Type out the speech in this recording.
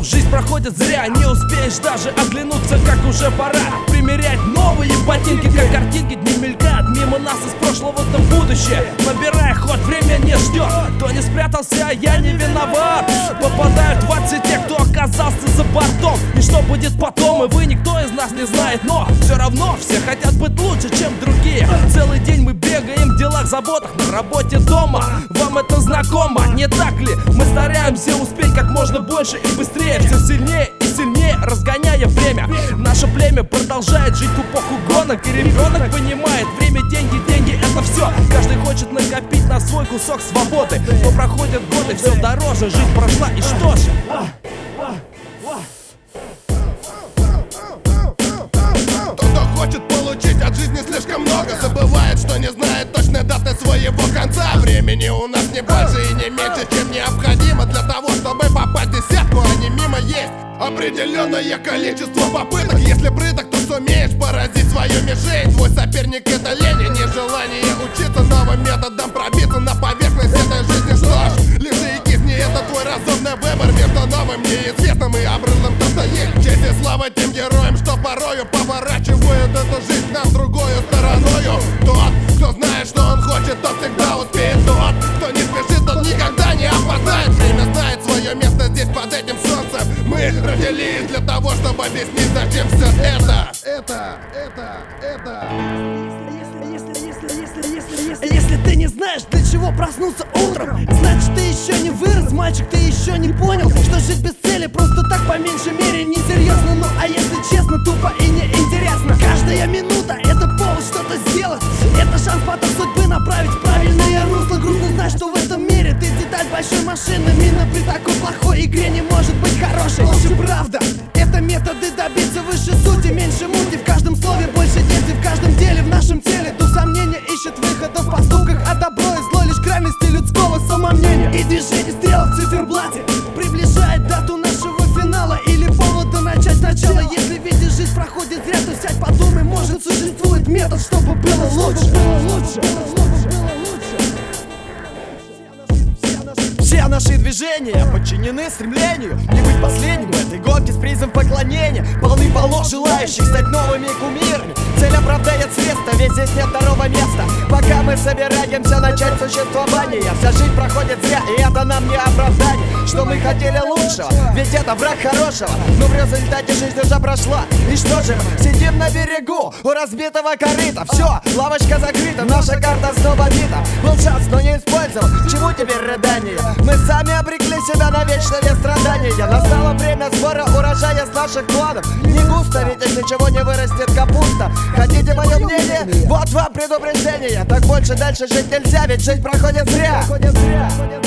жизнь проходит зря. Не успеешь даже оглянуться, как уже пора примерять новые ботинки, как картинки. Дни мелькают мимо нас из прошлого до будущее, набирая ход, время не ждет. Кто не спрятался, я не виноват. Попадают в ад все те, кто оказался за бортом. И что будет потом, и вы, никто из нас не знает. Но все равно все хотят быть лучше, чем другие. Целый день мы бегаем в делах, заботах, на работе, дома. Вам это знакомо, не так ли? Мы стараемся успеть как можно больше и быстрее, все сильнее и сильнее, разгоняя время. Наше племя продолжает жить в эпоху гонок, и ребенок понимает: время, деньги, деньги — это все. Каждый хочет накопить на свой кусок свободы, но проходят годы, все дороже, жизнь прошла, и что же? Кто хочет получить от жизни слишком много, забывает, что не знает точной даты своего конца. Времени у нас не больше и не меньше, чем необходимо для того, чтобы попасть в десятку, а не мимо. Есть определенное количество попыток. Если прыток, то сумеешь поразить свою мишень. Твой соперник — это лень и нежелание учиться новым методом пробиться на поверхность этой жизни. Что ж, лежи и кисни, это твой разумный выбор между новым, неизвестным и обрывным. То, что есть честь и слава тем героям, что порою поворачивают эту жизнь нам другою стороною. Тот, кто знает, что он хочет, тот всегда успеет. Тот, кто не спешит, тот никогда не опоздает. Время знает свое место здесь под этим солнцем. Мы родились для того, чтобы объяснить, зачем все это. Если ты не знаешь, для чего проснулся утром, значит, ты еще не вырос, мальчик, ты еще не понял, что жить без цели просто так по меньшей мере несерьезно. Ну а если честно, тупо и неинтересно. Каждая минута — это повод что-то сделать. Это шанс потом судьбы направить в правильное русло. Грустно знать, что в этом мире ты деталь большой машины. Мина при такой плохой игре не может быть хорошей. Лучше правда — это методы добиться выше сути. Меньше мути, в каждом слове больше действий, в каждом деле, в нашем теле. Дух сомнения ищет выхода в поступках, а добро и зло — лишь крайности людского самомнения. И движение стрелок в циферблате приближает дату нашего финала или повода начать сначала. Если видишь, жизнь проходит зря, то сядь, подумай, может, существует метод, чтобы было лучше. Все наши движения подчинены стремлению не быть последним в этой гонке с призом поклонения. Полны полно желающих стать новыми кумирами. Цель оправдает средства, ведь здесь нет второго места. Пока мы собираемся начать существование, вся жизнь проходит зря, и это нам не оправдание. Что мы хотели лучшего, ведь это враг хорошего, но в результате жизнь уже прошла. И что же, сидим на берегу у разбитого корыта. Все, лавочка закрыта, наша карта снова бита. Был шанс, но не использовал, к чему теперь рыдание? Мы сами обрекли себя на вечное страдание. Настало время сбора урожая с наших планов. Не густо, ведь из ничего не вырастет капуста. Хотите мое мнение? Вот вам предупреждение. Так больше дальше жить нельзя, ведь жизнь проходит зря.